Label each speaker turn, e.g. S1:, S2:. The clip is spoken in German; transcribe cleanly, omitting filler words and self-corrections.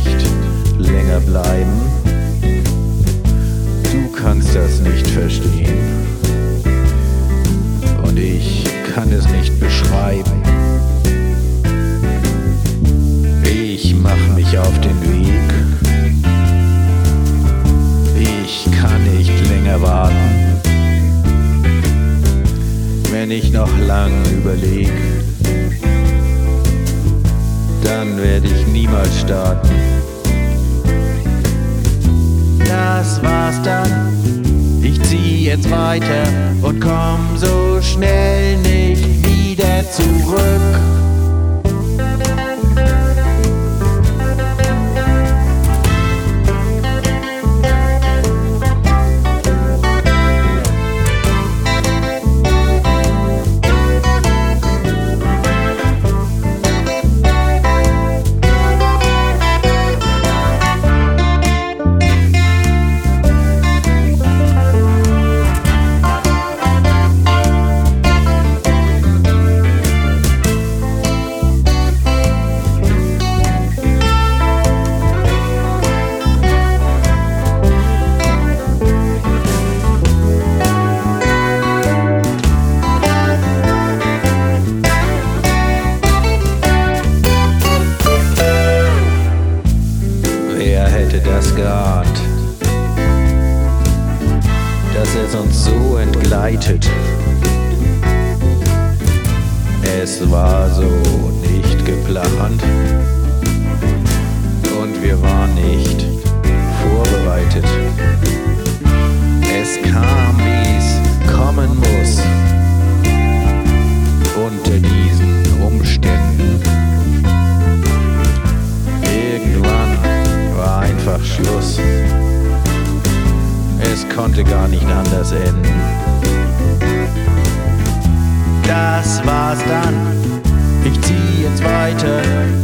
S1: nicht länger bleiben. Du kannst das nicht verstehen und ich kann es nicht beschreiben. Ich mach mich auf den Weg. Ich kann nicht länger warten. Wenn ich noch lang überleg, dann werde ich niemals starten. Das war's dann, ich zieh jetzt weiter und komm so schnell nicht wieder zurück. Wer hätte das geahnt, dass es uns so entgleitet? Es war so nicht geplant und wir waren nicht vorbereitet. Es kam, wie es kommen muss, unter diesen Umständen. Irgendwann war einfach Schluss. Es konnte gar nicht anders enden. Das war's dann. Ich zieh jetzt weiter